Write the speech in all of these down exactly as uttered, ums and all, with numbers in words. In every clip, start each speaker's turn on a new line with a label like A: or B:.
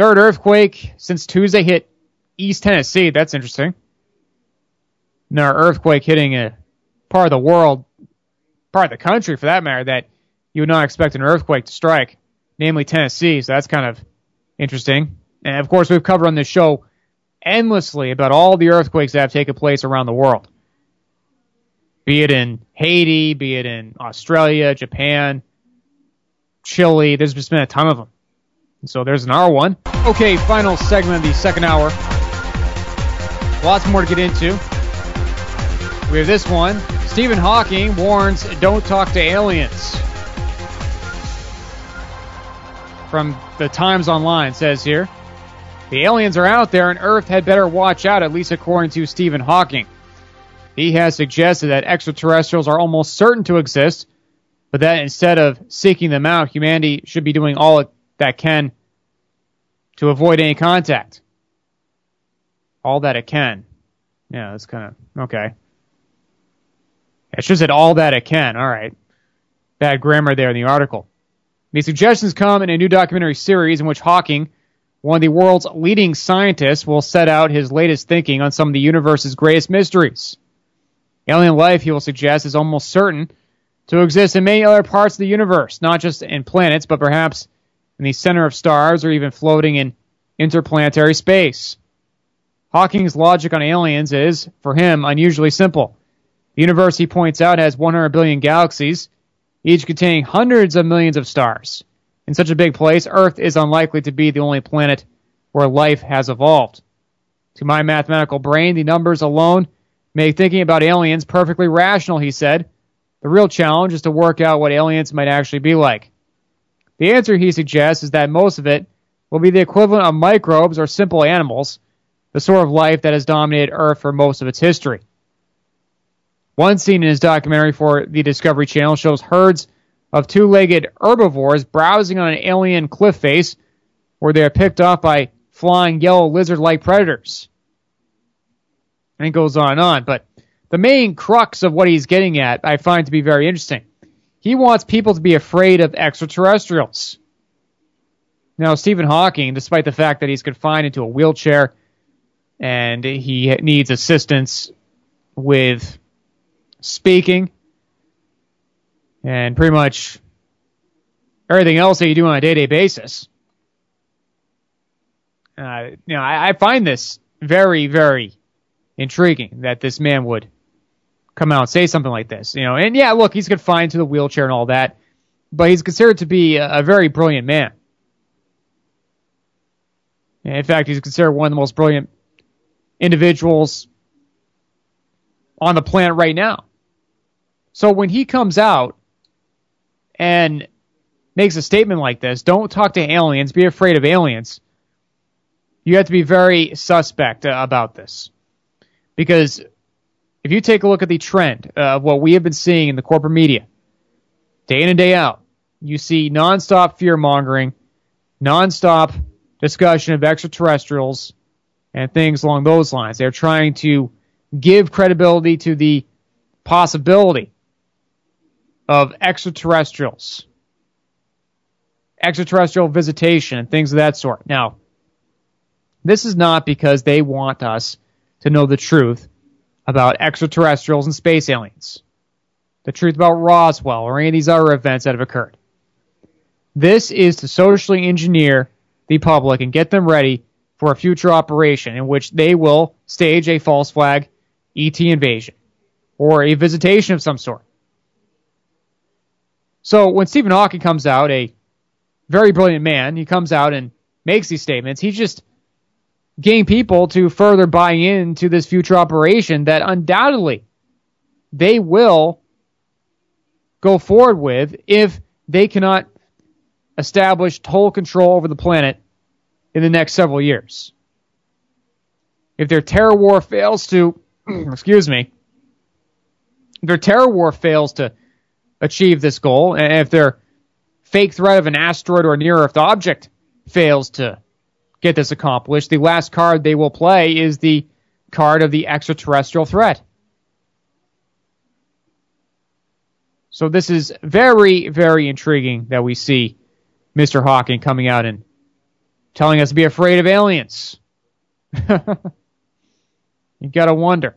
A: Third earthquake since Tuesday hit East Tennessee. That's interesting. Another earthquake hitting a part of the world, part of the country for that matter, that you would not expect an earthquake to strike, namely Tennessee. So that's kind of interesting. And of course, we've covered on this show endlessly about all the earthquakes that have taken place around the world. Be it in Haiti, be it in Australia, Japan, Chile. There's just been a ton of them. So there's an R one. Okay, final segment of the second hour. Lots more to get into. We have this one. Stephen Hawking warns, don't talk to aliens. From the Times Online says here, the aliens are out there and Earth had better watch out, at least according to Stephen Hawking. He has suggested that extraterrestrials are almost certain to exist, but that instead of seeking them out, humanity should be doing all it that can to avoid any contact. All that it can. Yeah, that's kind of, okay. It's just said all that it can. All right. Bad grammar there in the article. The suggestions come in a new documentary series in which Hawking, one of the world's leading scientists, will set out his latest thinking on some of the universe's greatest mysteries. Alien life, he will suggest, is almost certain to exist in many other parts of the universe, not just in planets, but perhaps in the center of stars or even floating in interplanetary space. Hawking's logic on aliens is, for him, unusually simple. The universe, he points out, has one hundred billion galaxies, each containing hundreds of millions of stars. In such a big place, Earth is unlikely to be the only planet where life has evolved. To my mathematical brain, the numbers alone make thinking about aliens perfectly rational, he said. The real challenge is to work out what aliens might actually be like. The answer, he suggests, is that most of it will be the equivalent of microbes or simple animals, the sort of life that has dominated Earth for most of its history. One scene in his documentary for the Discovery Channel shows herds of two-legged herbivores browsing on an alien cliff face where they are picked off by flying yellow lizard-like predators. And it goes on and on, but the main crux of what he's getting at I find to be very interesting. He wants people to be afraid of extraterrestrials. Now, Stephen Hawking, despite the fact that he's confined into a wheelchair and he needs assistance with speaking and pretty much everything else that you do on a day-to-day basis, uh, you know, I, I find this very, very intriguing that this man would come out and say something like this. You know, and yeah, look, he's confined to the wheelchair and all that, but he's considered to be a, a very brilliant man. And in fact, he's considered one of the most brilliant individuals on the planet right now. So when he comes out and makes a statement like this, don't talk to aliens, be afraid of aliens, you have to be very suspect uh, about this. Because if you take a look at the trend of what we have been seeing in the corporate media, day in and day out, you see nonstop fear-mongering, nonstop discussion of extraterrestrials and things along those lines. They're trying to give credibility to the possibility of extraterrestrials, extraterrestrial visitation, and things of that sort. Now, this is not because they want us to know the truth about extraterrestrials and space aliens, the truth about Roswell or any of these other events that have occurred. This is to socially engineer the public and get them ready for a future operation in which they will stage a false flag E T invasion or a visitation of some sort. So when Stephen Hawking comes out, a very brilliant man, he comes out and makes these statements, he's just getting people to further buy into this future operation that undoubtedly they will go forward with if they cannot establish total control over the planet in the next several years. If their terror war fails to, excuse me, if their terror war fails to achieve this goal, and if their fake threat of an asteroid or near-Earth object fails to get this accomplished, the last card they will play is the card of the extraterrestrial threat. So this is very, very intriguing that we see Mister Hawking coming out and telling us to be afraid of aliens. You gotta wonder.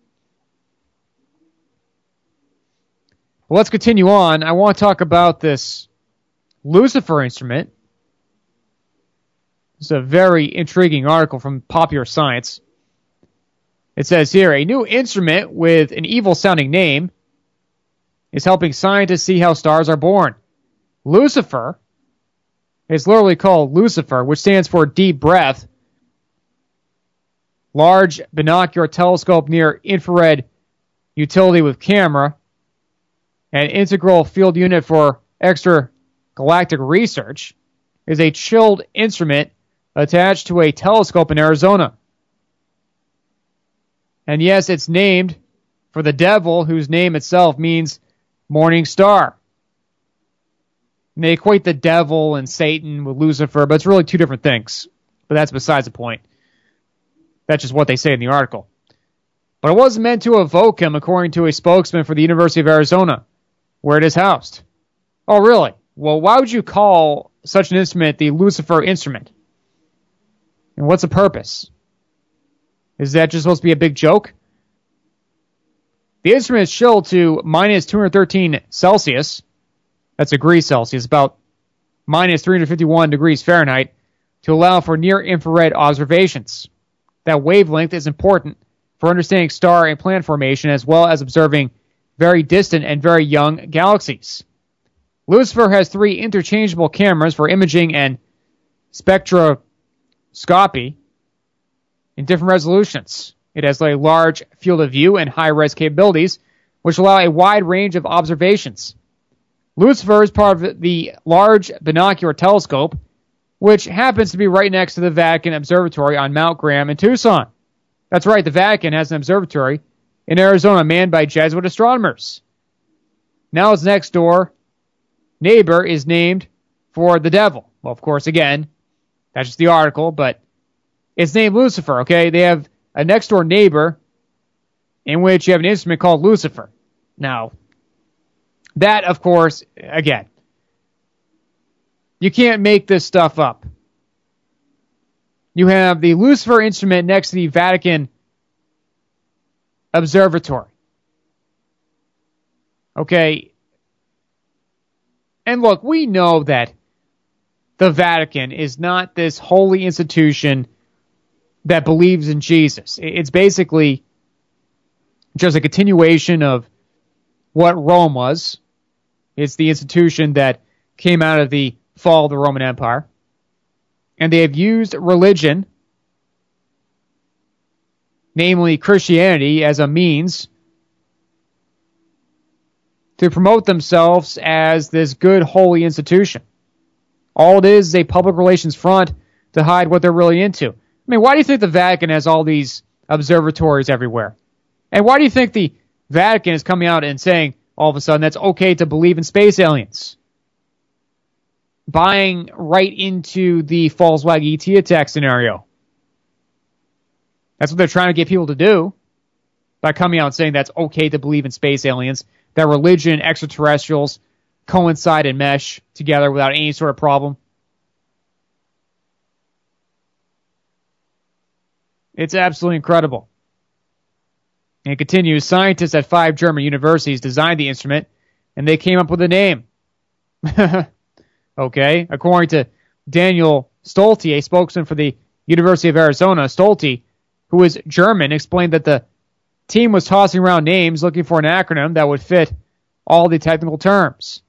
A: Well, let's continue on. I want to talk about this Lucifer instrument. It's a very intriguing article from Popular Science. It says here, a new instrument with an evil-sounding name is helping scientists see how stars are born. Lucifer is literally called Lucifer, which stands for deep breath. Large binocular telescope near infrared utility with camera. An integral field unit for extragalactic research is a chilled instrument attached to a telescope in Arizona. And yes, it's named for the devil, whose name itself means morning star. And they equate the devil and Satan with Lucifer, but it's really two different things. But that's besides the point. That's just what they say in the article. But it wasn't meant to evoke him, according to a spokesman for the University of Arizona, where it is housed. Oh, really? Well, why would you call such an instrument the Lucifer instrument? And what's the purpose? Is that just supposed to be a big joke? The instrument is chilled to minus two hundred thirteen Celsius. That's degrees Celsius, about minus three hundred fifty-one degrees Fahrenheit, to allow for near-infrared observations. That wavelength is important for understanding star and planet formation, as well as observing very distant and very young galaxies. Lucifer has three interchangeable cameras for imaging and spectroscopy in different resolutions. It has a large field of view and high-res capabilities, which allow a wide range of observations. Lucifer is part of the Large Binocular Telescope, which happens to be right next to the Vatican Observatory on Mount Graham in Tucson. That's right, the Vatican has an observatory in Arizona manned by Jesuit astronomers. Now its next door neighbor is named for the devil. Well, of course, again, that's just the article, but it's named Lucifer, okay? They have a next door neighbor in which you have an instrument called Lucifer. Now, that, of course, again, you can't make this stuff up. You have the Lucifer instrument next to the Vatican Observatory. Okay. And look, we know that the Vatican is not this holy institution that believes in Jesus. It's basically just a continuation of what Rome was. It's the institution that came out of the fall of the Roman Empire. And they have used religion, namely Christianity, as a means to promote themselves as this good, holy institution. All it is is a public relations front to hide what they're really into. I mean, why do you think the Vatican has all these observatories everywhere? And why do you think the Vatican is coming out and saying, all of a sudden, that's okay to believe in space aliens? Buying right into the Volkswagen E T attack scenario. That's what they're trying to get people to do by coming out and saying that's okay to believe in space aliens, that religion and extraterrestrials coincide and mesh together without any sort of problem. It's absolutely incredible. And it continues, scientists at five German universities designed the instrument, and they came up with a name. Okay, according to Daniel Stolte, a spokesman for the University of Arizona, Stolte, who is German, explained that the team was tossing around names looking for an acronym that would fit all the technical terms.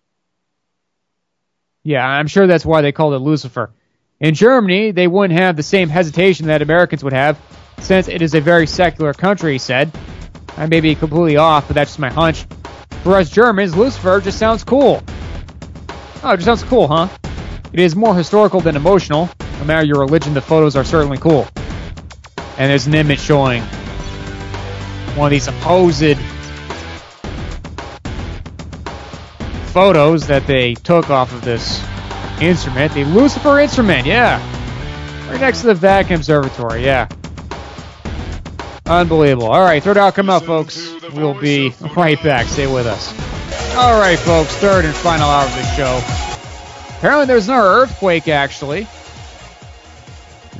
A: Yeah, I'm sure that's why they called it Lucifer. In Germany, they wouldn't have the same hesitation that Americans would have, since it is a very secular country, he said. I may be completely off, but that's just my hunch. For us Germans, Lucifer just sounds cool. Oh, it just sounds cool, huh? It is more historical than emotional. No matter your religion, the photos are certainly cool. And there's an image showing one of these supposed photos that they took off of this instrument. The Lucifer instrument, yeah. Right next to the Vatican Observatory, yeah. Unbelievable. All right, third hour coming up, folks. We'll be right back. Stay with us. All right, folks, third and final hour of the show. Apparently there's another earthquake, actually.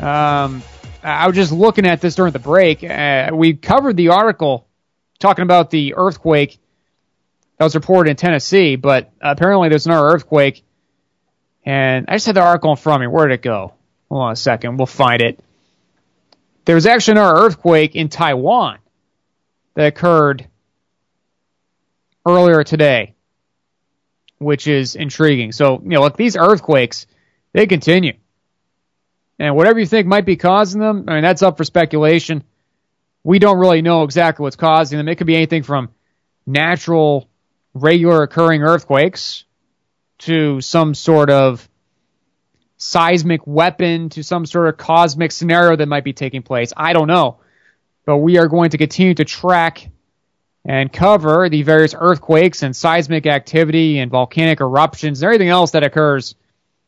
A: Um, I was just looking at this during the break. Uh, we covered the article talking about the earthquake that was reported in Tennessee, but apparently there's another earthquake. And I just had the article in front of me. Where did it go? Hold on a second. We'll find it. There was actually another earthquake in Taiwan that occurred earlier today, which is intriguing. So, you know, look, these earthquakes, they continue. And whatever you think might be causing them, I mean, that's up for speculation. We don't really know exactly what's causing them. It could be anything from natural, regular occurring earthquakes to some sort of seismic weapon, to some sort of cosmic scenario that might be taking place. I don't know. But we are going to continue to track and cover the various earthquakes and seismic activity and volcanic eruptions and everything else that occurs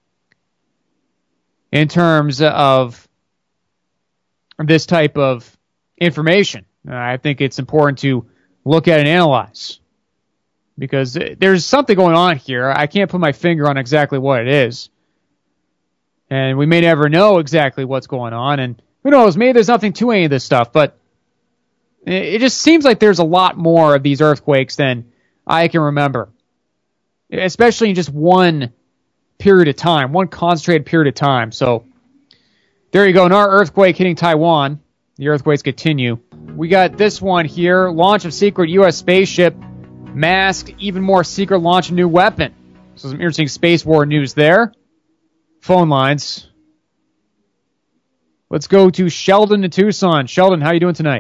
A: in terms of this type of information. Uh, I think it's important to look at and analyze because there's something going on here. I can't put my finger on exactly what it is. And we may never know exactly what's going on. And who knows, maybe there's nothing to any of this stuff, but it just seems like there's a lot more of these earthquakes than I can remember, especially in just one period of time, one concentrated period of time. So there you go, another earthquake hitting Taiwan. The earthquakes continue. We got this one here, launch of secret U S spaceship, masked, even more secret launch of new weapon. So some interesting space war news there. Phone lines. Let's go to Sheldon in Tucson. Sheldon, how are you doing tonight?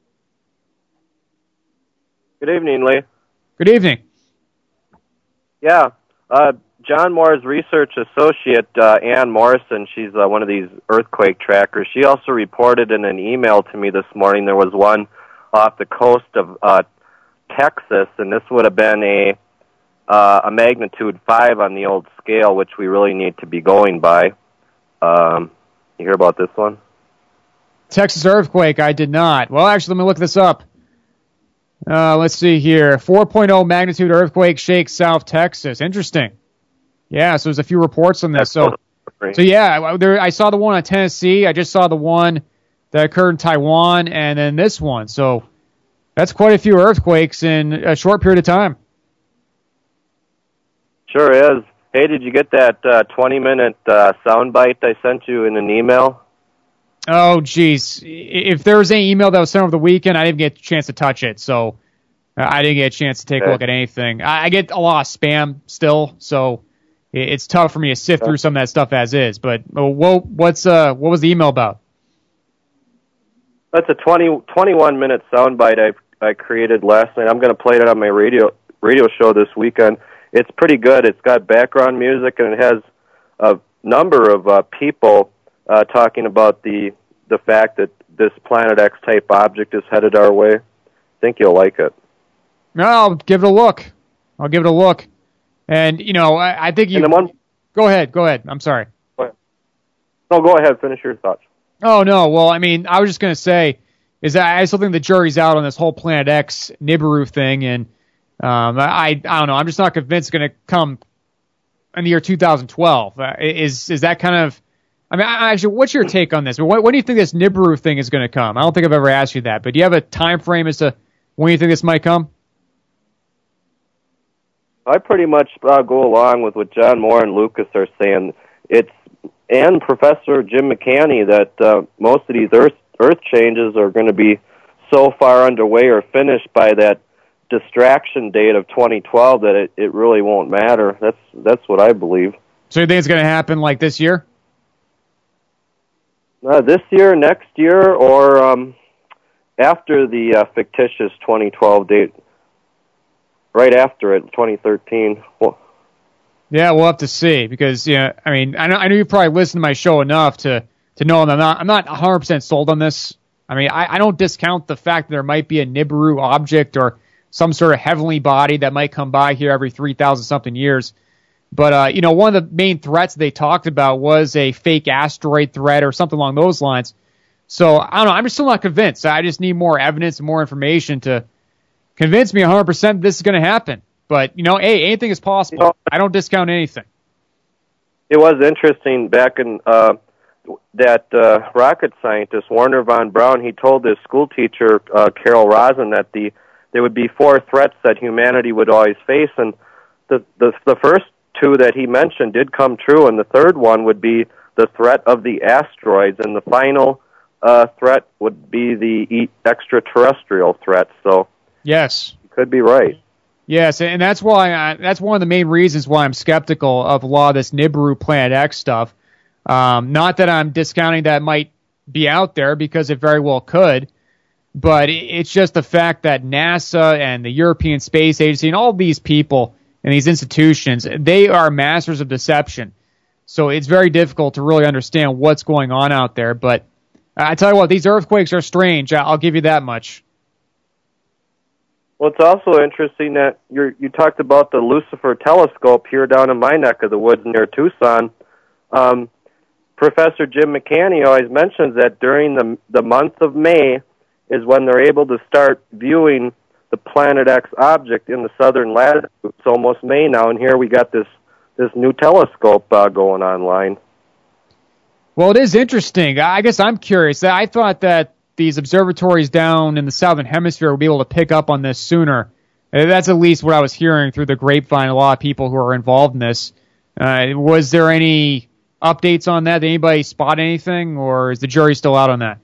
B: Good evening, Lee.
A: Good evening.
B: Yeah, uh, John Moore's research associate, uh, Ann Morrison, she's uh, one of these earthquake trackers. She also reported in an email to me this morning there was one off the coast of uh, Texas, and this would have been a uh, a magnitude five on the old scale, which we really need to be going by. Um, you hear about this one?
A: Texas earthquake, I did not. Well, actually, let me look this up. Uh, let's see here. four point oh magnitude earthquake shakes South Texas. Interesting. Yeah, so there's a few reports on this. So, so yeah, there, I saw the one on Tennessee. I just saw the one that occurred in Taiwan, and then this one. So that's quite a few earthquakes in a short period of time.
B: Sure is. Hey, did you get that uh, twenty-minute uh, soundbite I sent you in an email?
A: Oh, geez. If there was any email that was sent over the weekend, I didn't get a chance to touch it, so I didn't get a chance to take okay. a look at anything. I get a lot of spam still, so it's tough for me to sift through some of that stuff as is. But what, what's uh, what was the email about?
B: That's a twenty, twenty-one minute soundbite I I created last night. I'm going to play it on my radio radio show this weekend. It's pretty good. It's got background music, and it has a number of uh, people Uh, talking about the the fact that this Planet X type object is headed our way. I think you'll like it.
A: No, I'll give it a look. I'll give it a look. And, you know, I, I think you...
B: One,
A: go ahead, go ahead. I'm sorry.
B: Go ahead. No, go ahead. Finish your thoughts.
A: Oh, no. Well, I mean, I was just going to say, is that I still think the jury's out on this whole Planet X Nibiru thing, and um, I, I don't know. I'm just not convinced it's going to come in the year two thousand twelve. Uh, is is that kind of... I mean, actually, what's your take on this? When, when do you think this Nibiru thing is going to come? I don't think I've ever asked you that, but do you have a time frame as to when you think this might come?
B: I pretty much uh, go along with what John Moore and Lucas are saying. It's and Professor Jim McCanney that uh, most of these Earth Earth changes are going to be so far underway or finished by that distraction date of twenty twelve that it, it really won't matter. That's that's what I believe.
A: So you think it's going to happen like this year?
B: Uh, this year, next year, or um, after the uh, fictitious twenty twelve date, right after it, twenty thirteen. Well,
A: yeah, we'll have to see because yeah, I mean, I know I know you probably listen to my show enough to to know I'm not I'm not one hundred percent sold on this. I mean, I, I don't discount the fact that there might be a Nibiru object or some sort of heavenly body that might come by here every three thousand something years. But, uh, you know, one of the main threats they talked about was a fake asteroid threat or something along those lines. So, I don't know. I'm still not convinced. I just need more evidence and more information to convince me one hundred percent this is going to happen. But, you know, hey, anything is possible. You know, I don't discount anything.
B: It was interesting back in uh, that uh, rocket scientist Werner von Braun, he told his school teacher uh, Carol Rosen that the there would be four threats that humanity would always face, and the, the the first two that he mentioned did come true, and the third one would be the threat of the asteroids, and the final uh, threat would be the e- extraterrestrial threat. So
A: yes,
B: you could be right.
A: Yes, and that's why I, that's one of the main reasons why I'm skeptical of a lot of this Nibiru Planet X stuff. Um, not that I'm discounting that it might be out there, because it very well could, but it's just the fact that NASA and the European Space Agency and all these people and these institutions, they are masters of deception. So it's very difficult to really understand what's going on out there. But I tell you what, these earthquakes are strange. I'll give you that much.
B: Well, it's also interesting that you you talked about the Lucifer telescope here down in my neck of the woods near Tucson. Um, Professor Jim McCanny always mentions that during the the month of May is when they're able to start viewing the Planet X object in the southern latitude. It's almost May now, and here we got this, this new telescope uh, going online.
A: Well, it is interesting. I guess I'm curious. I thought that these observatories down in the southern hemisphere would be able to pick up on this sooner. That's at least what I was hearing through the grapevine, a lot of people who are involved in this. Uh, was there any updates on that? Did anybody spot anything, or is the jury still out on that?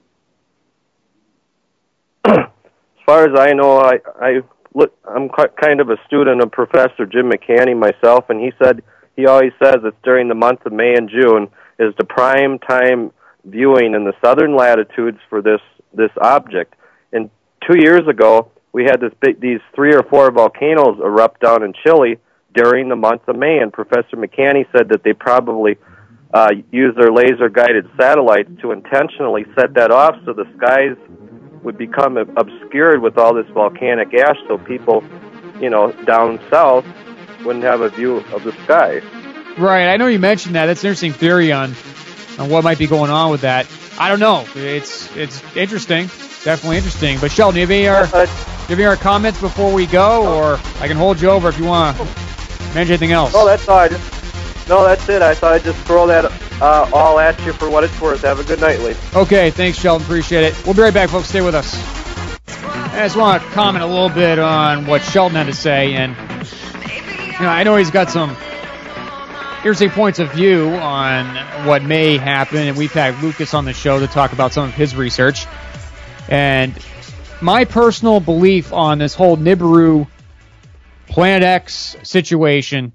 B: As far as I know, I, I look, I'm kind of a student of Professor Jim McCanny myself, and he said he always says it's during the month of May and June is the prime time viewing in the southern latitudes for this this object. And two years ago, we had this big, these three or four volcanoes erupt down in Chile during the month of May, and Professor McCanny said that they probably uh, use their laser-guided satellites to intentionally set that off so the skies would become obscured with all this volcanic ash, so people, you know, down south wouldn't have a view of the sky.
A: Right, I know you mentioned that. That's an interesting theory on, on what might be going on with that. I don't know. It's it's interesting, definitely interesting. But Sheldon, do you have any other, do you have any other comments before we go, or I can hold you over if you want to mention anything else?
B: No, that's all. I just, no, that's it. I thought I'd just throw that uh, all at you for what it's worth. Have a good night, Lee.
A: Okay, thanks, Sheldon. Appreciate it. We'll be right back, folks. Stay with us. I just want to comment a little bit on what Sheldon had to say, and you know, I know he's got some interesting points of view on what may happen, and we've had Lucas on the show to talk about some of his research. And my personal belief on this whole Nibiru Planet X situation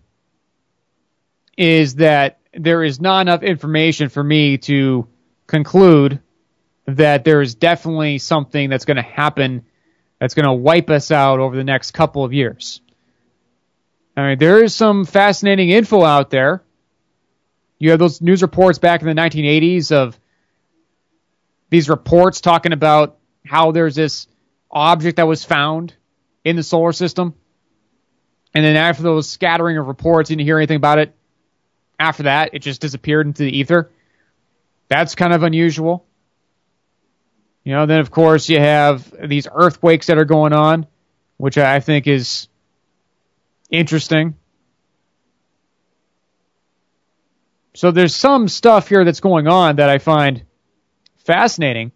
A: is that there is not enough information for me to conclude that there is definitely something that's going to happen that's going to wipe us out over the next couple of years. I mean, there is some fascinating info out there. You have those news reports back in the nineteen eighties of these reports talking about how there's this object that was found in the solar system. And then after those scattering of reports, you didn't hear anything about it. After that, it just disappeared into the ether. That's kind of unusual. You know, then, of course, you have these earthquakes that are going on, which I think is interesting. So there's some stuff here that's going on that I find fascinating.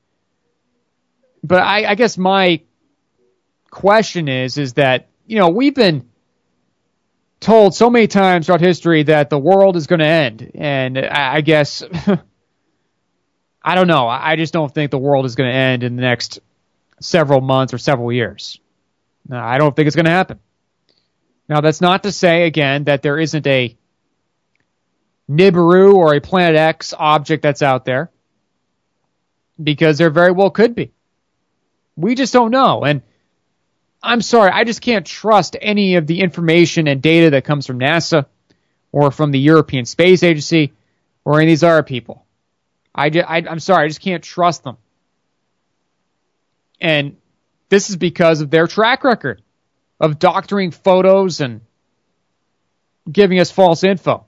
A: But I, I guess my question is, is that, you know, we've been told so many times throughout history that the world is going to end. And I, I guess, I don't know. I just don't think the world is going to end in the next several months or several years. No, I don't think it's going to happen. Now, that's not to say, again, that there isn't a Nibiru or a Planet X object that's out there, because there very well could be. We just don't know. And I'm sorry, I just can't trust any of the information and data that comes from NASA or from the European Space Agency or any of these other people. I, just, I, I'm sorry, I just can't trust them. And this is because of their track record of doctoring photos and giving us false info.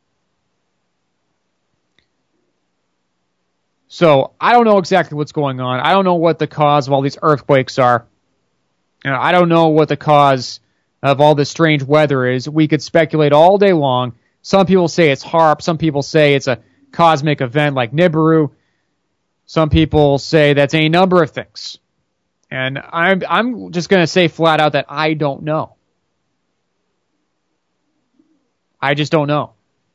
A: So I don't know exactly what's going on. I don't know what the cause of all these earthquakes are. You know, I don't know what the cause of all this strange weather is. We could speculate all day long. Some people say it's HAARP. Some people say it's a cosmic event like Nibiru. Some people say that's any number of things. And I'm I'm just going to say flat out that I don't know. I just don't know.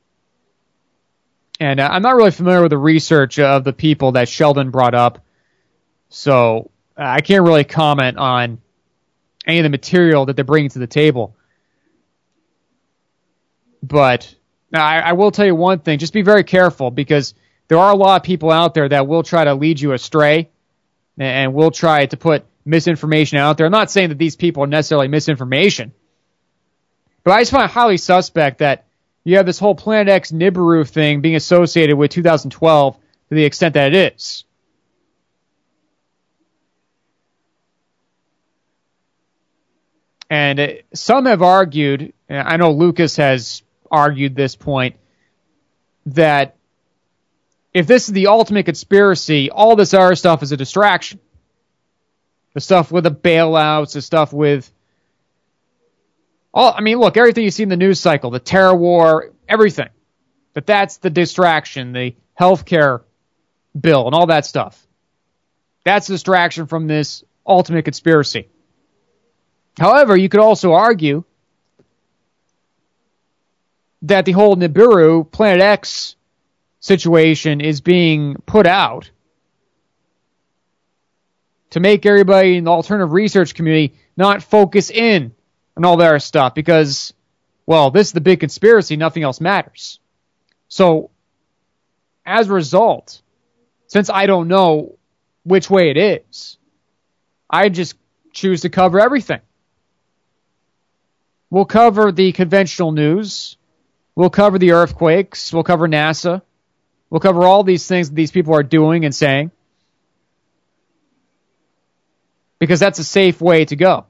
A: And uh, I'm not really familiar with the research of the people that Sheldon brought up, so uh, I can't really comment on any of the material that they're bringing to the table. But I, I will tell you one thing, just be very careful, because there are a lot of people out there that will try to lead you astray and, and will try to put misinformation out there. I'm not saying that these people are necessarily misinformation, but I just find it highly suspect that you have this whole Planet X Nibiru thing being associated with two thousand twelve to the extent that it is. And uh, some have argued, and I know Lucas has argued this point, that if this is the ultimate conspiracy, all this other stuff is a distraction. The stuff with the bailouts, the stuff with all, I mean, look, everything you see in the news cycle, the terror war, everything. But that's the distraction, the healthcare bill and all that stuff. That's a distraction from this ultimate conspiracy. However, you could also argue that the whole Nibiru, Planet X situation is being put out to make everybody in the alternative research community not focus in on all their stuff because, well, this is the big conspiracy, nothing else matters. So, as a result, since I don't know which way it is, I just choose to cover everything. We'll cover the conventional news. We'll cover the earthquakes. We'll cover NASA. We'll cover all these things that these people are doing and saying, because that's a safe way to go.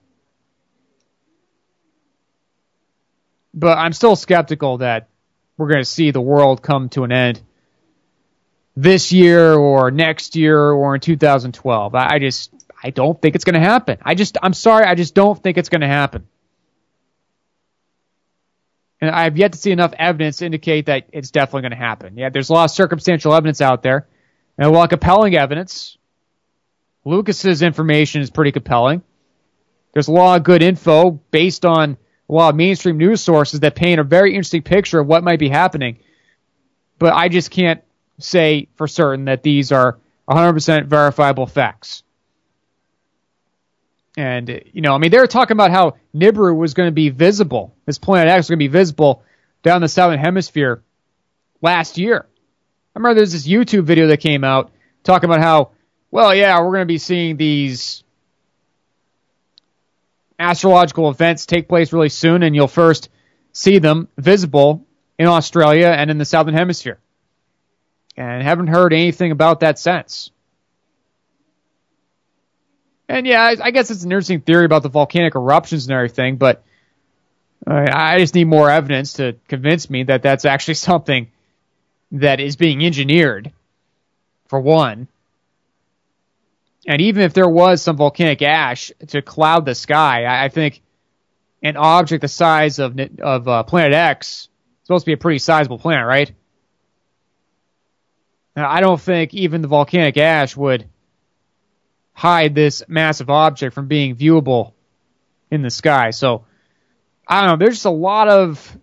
A: But I'm still skeptical that we're going to see the world come to an end this year or next year or in two thousand twelve. I just, I don't think it's going to happen. I just, I'm sorry, I just don't think it's going to happen. And I have yet to see enough evidence to indicate that it's definitely going to happen. Yeah, there's a lot of circumstantial evidence out there, and a lot of compelling evidence. Lucas's information is pretty compelling. There's a lot of good info based on a lot of mainstream news sources that paint a very interesting picture of what might be happening. But I just can't say for certain that these are one hundred percent verifiable facts. And, you know, I mean, they were talking about how Nibiru was going to be visible. This Planet X was going to be visible down the southern hemisphere last year. I remember there's this YouTube video that came out talking about how, well, yeah, we're going to be seeing these astrological events take place really soon, and you'll first see them visible in Australia and in the southern hemisphere. And haven't heard anything about that since. And yeah, I, I guess it's an interesting theory about the volcanic eruptions and everything, but uh, I just need more evidence to convince me that that's actually something that is being engineered, for one. And even if there was some volcanic ash to cloud the sky, I, I think an object the size of of uh, Planet X is supposed to be a pretty sizable planet, right? Now, I don't think even the volcanic ash would hide this massive object from being viewable in the sky. So, I don't know, there's just a lot of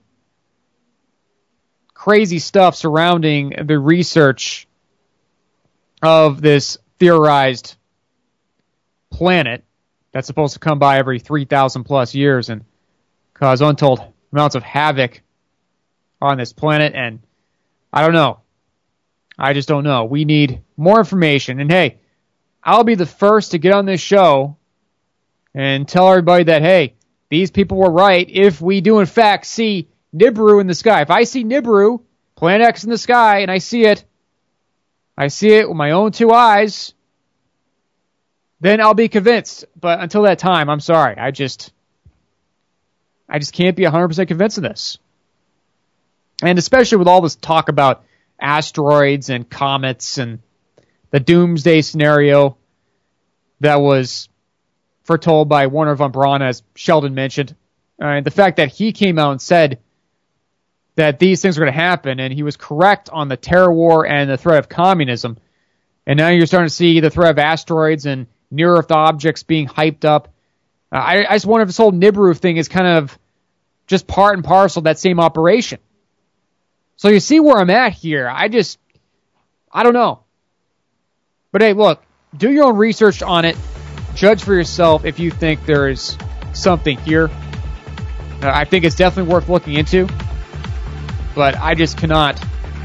A: crazy stuff surrounding the research of this theorized planet that's supposed to come by every three thousand plus years and cause untold amounts of havoc on this planet. And I don't know. I just don't know. We need more information. And hey, I'll be the first to get on this show and tell everybody that, hey, these people were right if we do in fact see Nibiru in the sky. If I see Nibiru, Planet X in the sky, and I see it, I see it with my own two eyes, then I'll be convinced. But until that time, I'm sorry. I just, I just can't be one hundred percent convinced of this. And especially with all this talk about asteroids and comets and the doomsday scenario that was foretold by Wernher von Braun, as Sheldon mentioned. Uh, and the fact that he came out and said that these things were going to happen, and he was correct on the terror war and the threat of communism. And now you're starting to see the threat of asteroids and near-Earth objects being hyped up. Uh, I, I just wonder if this whole Nibiru thing is kind of just part and parcel of that same operation. So you see where I'm at here. I just, I don't know. But hey, look, do your own research on it. Judge for yourself if you think there is something here. Uh, I think it's definitely worth looking into. But I just cannot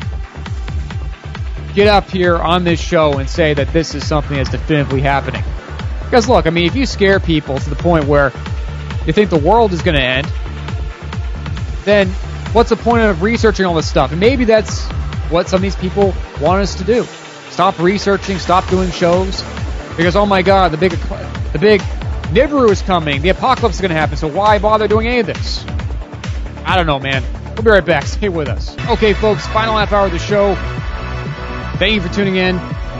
A: get up here on this show and say that this is something that's definitively happening. Because look, I mean, if you scare people to the point where you think the world is going to end, then what's the point of researching all this stuff? And maybe that's what some of these people want us to do. Stop researching, stop doing shows. Because, oh my God, the big, the big Nibiru is coming. The apocalypse is going to happen, so why bother doing any of this? I don't know, man. We'll be right back. Stay with us. Okay, folks, final half hour of the show. Thank you for tuning in.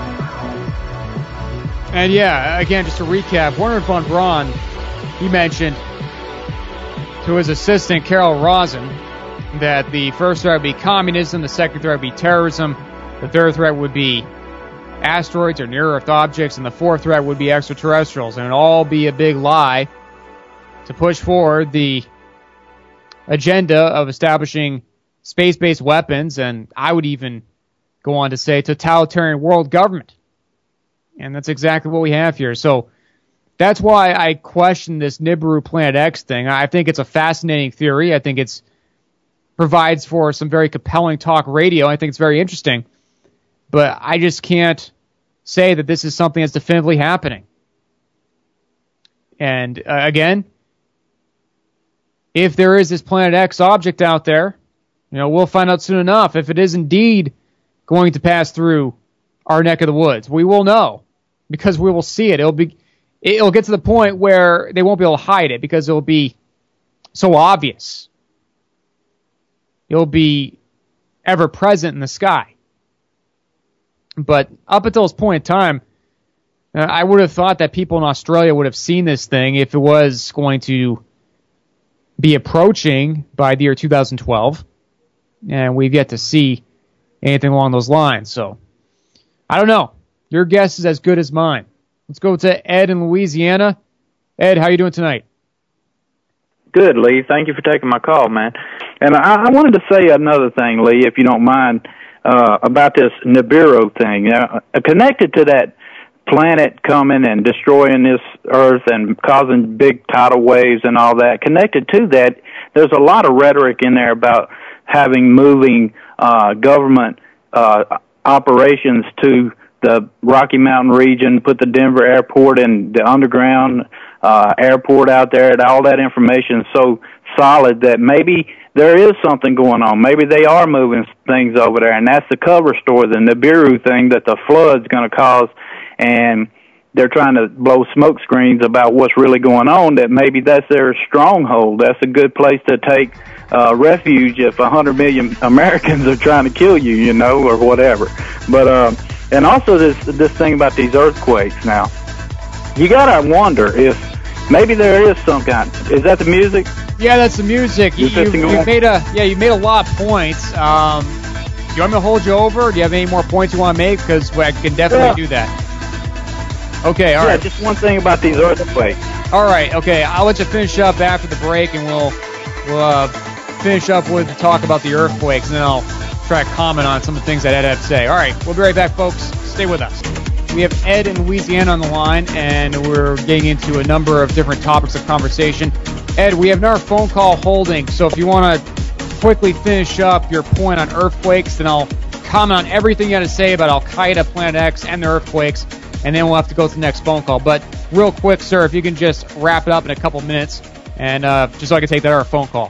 A: And yeah, again, just to recap, Wernher von Braun, he mentioned to his assistant, Carol Rosen, that the first threat would be communism, the second threat would be terrorism, the third threat would be asteroids or near-Earth objects, and the fourth threat would be extraterrestrials. And it would all be a big lie to push forward the agenda of establishing space-based weapons, and I would even go on to say totalitarian world government. And that's exactly what we have here. So that's why I question this Nibiru Planet X thing. I think it's a fascinating theory. I think it's provides for some very compelling talk radio. I think it's very interesting. But I just can't say that this is something that's definitively happening. And uh, again, if there is this Planet X object out there, you know, we'll find out soon enough if it is indeed going to pass through our neck of the woods. We will know because we will see it. It'll be, it'll get to the point where they won't be able to hide it because it'll be so obvious. It'll be ever present in the sky. But up until this point in time, uh, I would have thought that people in Australia would have seen this thing if it was going to be approaching by the year two thousand twelve. And we've yet to see anything along those lines. So, I don't know. Your guess is as good as mine. Let's go to Ed in Louisiana. Ed, how you doing tonight?
C: Good, Lee. Thank you for taking my call, man. And I, I wanted to say another thing, Lee, if you don't mind, uh, about this Nibiru thing. Uh, connected to that planet coming and destroying this Earth and causing big tidal waves and all that, connected to that, there's a lot of rhetoric in there about having moving uh, government uh, operations to the Rocky Mountain region, put the Denver airport and the underground uh, airport out there, and all that information is so solid that maybe there is something going on. Maybe they are moving things over there, and that's the cover story, the Nibiru thing that the flood's going to cause, and they're trying to blow smoke screens about what's really going on, that maybe that's their stronghold. That's a good place to take uh, refuge if one hundred million Americans are trying to kill you, you know, or whatever. But, uh, and also this this thing about these earthquakes now. You got to wonder if maybe there is some kind. Is that the music?
A: Yeah, that's the music. You, you, you made a yeah, you made a lot of points. Um, do you want me to hold you over? Do you have any more points you want to make? Because I can definitely yeah. do that. Okay, all
C: yeah,
A: right.
C: Just one thing about these earthquakes.
A: All right, okay. I'll let you finish up after the break, and we'll we'll uh, finish up with the talk about the earthquakes, and then I'll try to comment on some of the things that Ed had to say. All right, we'll be right back, folks. Stay with us. We have Ed in Louisiana on the line, and we're getting into a number of different topics of conversation. Ed, we have another phone call holding, so if you want to quickly finish up your point on earthquakes, then I'll comment on everything you had to say about Al-Qaeda, Planet X, and the earthquakes, and then we'll have to go to the next phone call. But real quick, sir, if you can just wrap it up in a couple minutes, and uh, just so I can take that other phone call.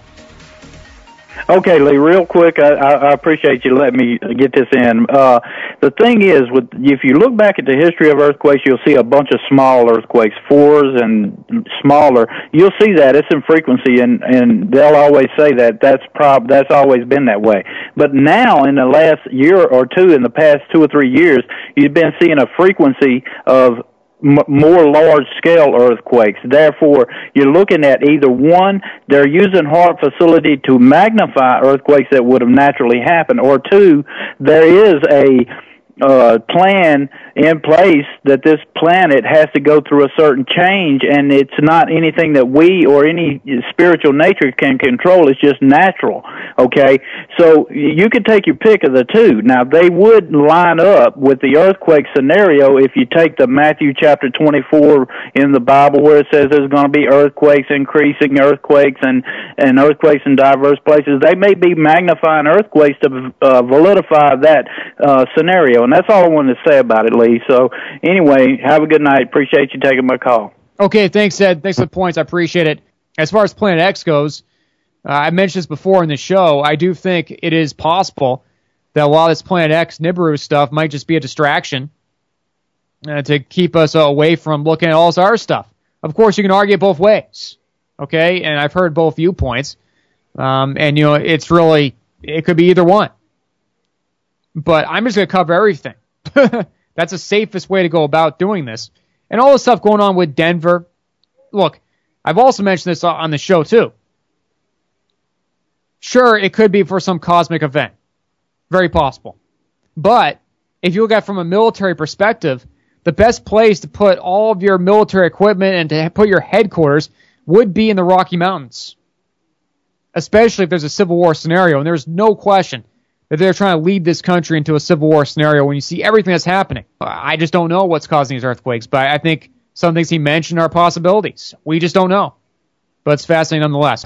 C: Okay, Lee, real quick, I, I appreciate you letting me get this in. Uh, the thing is, with if you look back at the history of earthquakes, you'll see a bunch of small earthquakes, fours and smaller. You'll see that. It's in frequency, and, and they'll always say that. That's prob- that's always been that way. But now, in the last year or two, in the past two or three years, you've been seeing a frequency of m- more large-scale earthquakes. Therefore, you're looking at either one, they're using HAARP facility to magnify earthquakes that would have naturally happened, or two, there is a uh, plan in place that this planet has to go through a certain change, and it's not anything that we or any spiritual nature can control. It's just natural, okay? So you could take your pick of the two. Now, they would line up with the earthquake scenario if you take the Matthew chapter twenty-four in the Bible where it says there's going to be earthquakes, increasing earthquakes, and, and earthquakes in diverse places. They may be magnifying earthquakes to uh, validify that uh, scenario, and that's all I wanted to say about it, Lee. So anyway, have a good night. Appreciate you taking my call.
A: Okay, thanks, Ed. Thanks for the points. I appreciate it. As far as Planet X goes, uh, I mentioned this before in the show. I do think it is possible that a lot of this Planet X Nibiru stuff might just be a distraction uh, to keep us away from looking at all this other stuff. Of course, you can argue both ways, okay? And I've heard both viewpoints. Um, and, you know, it's really, it could be either one. But I'm just going to cover everything. That's the safest way to go about doing this. And all the stuff going on with Denver. Look, I've also mentioned this on the show, too. Sure, it could be for some cosmic event. Very possible. But if you look at it from a military perspective, the best place to put all of your military equipment and to put your headquarters would be in the Rocky Mountains. Especially if there's a Civil War scenario. And there's no question that they're trying to lead this country into a Civil War scenario when you see everything that's happening. I just don't know what's causing these earthquakes, but I think some things he mentioned are possibilities. We just don't know. But it's fascinating nonetheless.